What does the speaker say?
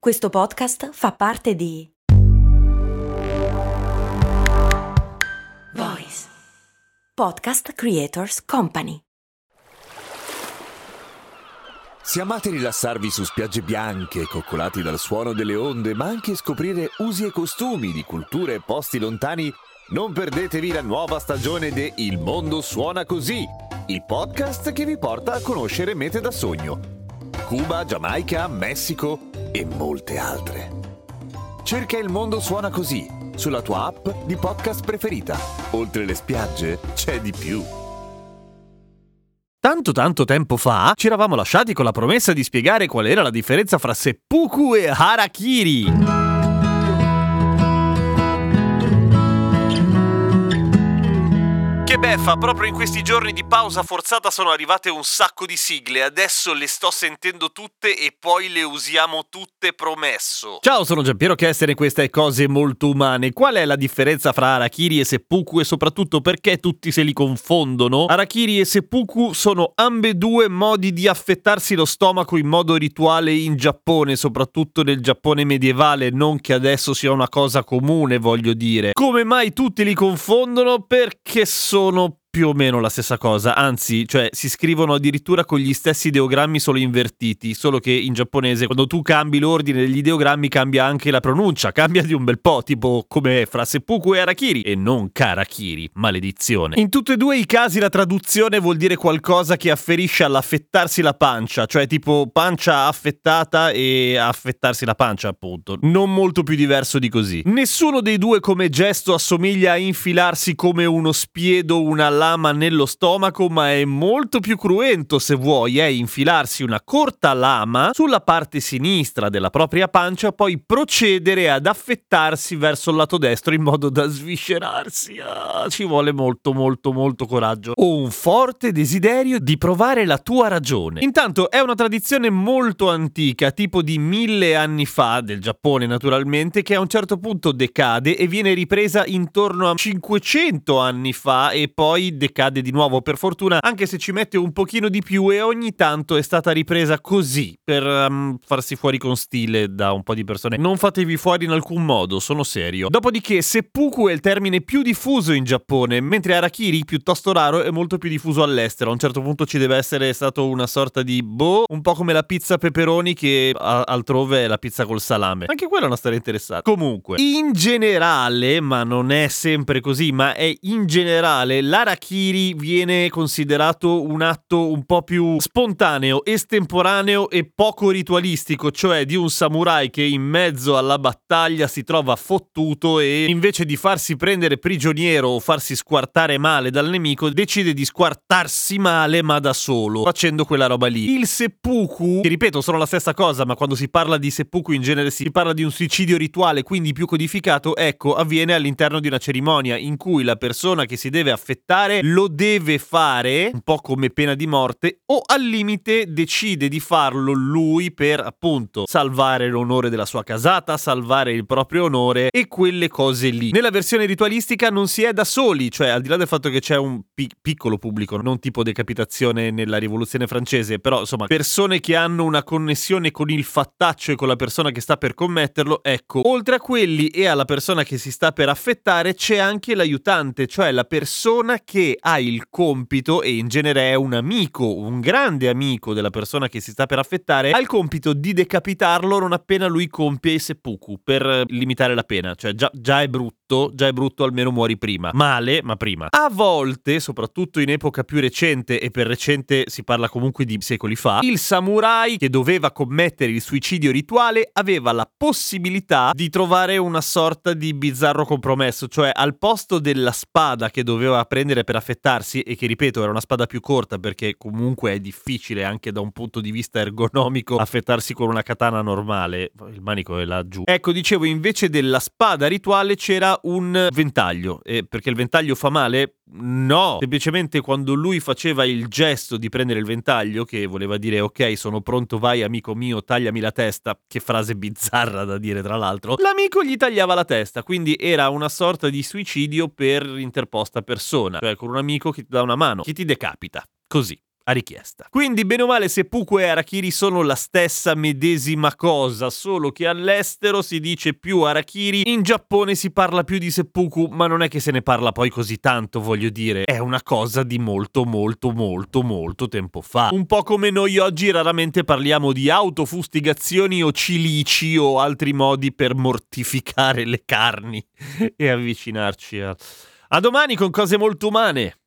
Questo podcast fa parte di Voice Podcast Creators Company. Se amate rilassarvi su spiagge bianche, coccolati dal suono delle onde, ma anche scoprire usi e costumi di culture e posti lontani, non perdetevi la nuova stagione de Il mondo suona così, il podcast che vi porta a conoscere mete da sogno. Cuba, Giamaica, Messico e molte altre. Cerca Il mondo suona così sulla tua app di podcast preferita. Oltre le spiagge c'è di più. Tanto tempo fa ci eravamo lasciati con la promessa di spiegare qual era la differenza fra seppuku e harakiri. Che beffa, proprio in questi giorni di pausa forzata sono arrivate un sacco di sigle, adesso le sto sentendo tutte e poi le usiamo tutte, promesso. Ciao, sono Giampiero Kessler e questa è Cose Molto Umane. Qual è la differenza fra harakiri e seppuku e soprattutto perché tutti se li confondono? Harakiri e seppuku sono ambedue modi di affettarsi lo stomaco in modo rituale in Giappone, soprattutto nel Giappone medievale, non che adesso sia una cosa comune, voglio dire. Come mai tutti li confondono? Perché sono più o meno la stessa cosa, anzi, cioè si scrivono addirittura con gli stessi ideogrammi solo invertiti, solo che in giapponese quando tu cambi l'ordine degli ideogrammi cambia anche la pronuncia, cambia di un bel po', tipo come fra seppuku e harakiri e non karakiri, maledizione. In tutti e due i casi la traduzione vuol dire qualcosa che afferisce all'affettarsi la pancia, cioè tipo pancia affettata e affettarsi la pancia, appunto. Non molto più diverso di così. Nessuno dei due come gesto assomiglia a infilarsi come uno spiedo una lama nello stomaco, ma è molto più cruento, se vuoi, è infilarsi una corta lama sulla parte sinistra della propria pancia, poi procedere ad affettarsi verso il lato destro in modo da sviscerarsi. Ci vuole molto coraggio o un forte desiderio di provare la tua ragione. Intanto è una tradizione molto antica, tipo di 1000 anni fa, del Giappone naturalmente, che a un certo punto decade e viene ripresa intorno a 500 anni fa e poi decade di nuovo, per fortuna, anche se ci mette un pochino di più, e ogni tanto è stata ripresa così per farsi fuori con stile da un po' di persone. Non fatevi fuori in alcun modo, sono serio. Dopodiché seppuku è il termine più diffuso in Giappone, mentre harakiri, piuttosto raro, è molto più diffuso all'estero. A un certo punto ci deve essere stato una sorta di un po' come la pizza pepperoni che altrove è la pizza col salame. Anche quella è una storia interessante. Comunque, in generale, ma non è sempre così, ma è in generale, l'harakiri viene considerato un atto un po' più spontaneo, estemporaneo e poco ritualistico, cioè di un samurai che in mezzo alla battaglia si trova fottuto e invece di farsi prendere prigioniero o farsi squartare male dal nemico decide di squartarsi male ma da solo, facendo quella roba lì. Il seppuku, che ripeto sono la stessa cosa, ma quando si parla di seppuku in genere si parla di un suicidio rituale, quindi più codificato, ecco, avviene all'interno di una cerimonia in cui la persona che si deve affettare lo deve fare, un po' come pena di morte, o al limite decide di farlo lui per appunto salvare l'onore della sua casata, salvare il proprio onore e quelle cose lì. Nella versione ritualistica non si è da soli, cioè al di là del fatto che c'è un piccolo pubblico, non tipo decapitazione nella rivoluzione francese, però insomma persone che hanno una connessione con il fattaccio e con la persona che sta per commetterlo, ecco, oltre a quelli e alla persona che si sta per affettare c'è anche l'aiutante, cioè la persona che ha il compito, e in genere è un amico, un grande amico della persona che si sta per affettare, ha il compito di decapitarlo non appena lui compie il seppuku, per limitare la pena, cioè già è brutto, almeno muori prima. Male, ma prima. A volte, soprattutto in epoca più recente, e per recente si parla comunque di secoli fa, il samurai che doveva commettere il suicidio rituale aveva la possibilità di trovare una sorta di bizzarro compromesso, cioè al posto della spada che doveva prendere per affettarsi, e che ripeto era una spada più corta perché comunque è difficile anche da un punto di vista ergonomico affettarsi con una katana normale, il manico è laggiù. Ecco, dicevo, invece della spada rituale c'era un ventaglio, perché il ventaglio fa male? No, semplicemente quando lui faceva il gesto di prendere il ventaglio, che voleva dire ok, sono pronto, vai amico mio, tagliami la testa, che frase bizzarra da dire tra l'altro, l'amico gli tagliava la testa, quindi era una sorta di suicidio per interposta persona, cioè con un amico che ti dà una mano, che ti decapita, così. a richiesta. Quindi bene o male seppuku e harakiri sono la stessa medesima cosa, solo che all'estero si dice più harakiri, in Giappone si parla più di seppuku, ma non è che se ne parla poi così tanto, voglio dire, è una cosa di molto tempo fa. Un po' come noi oggi raramente parliamo di autofustigazioni o cilici o altri modi per mortificare le carni e avvicinarci a domani con cose molto umane.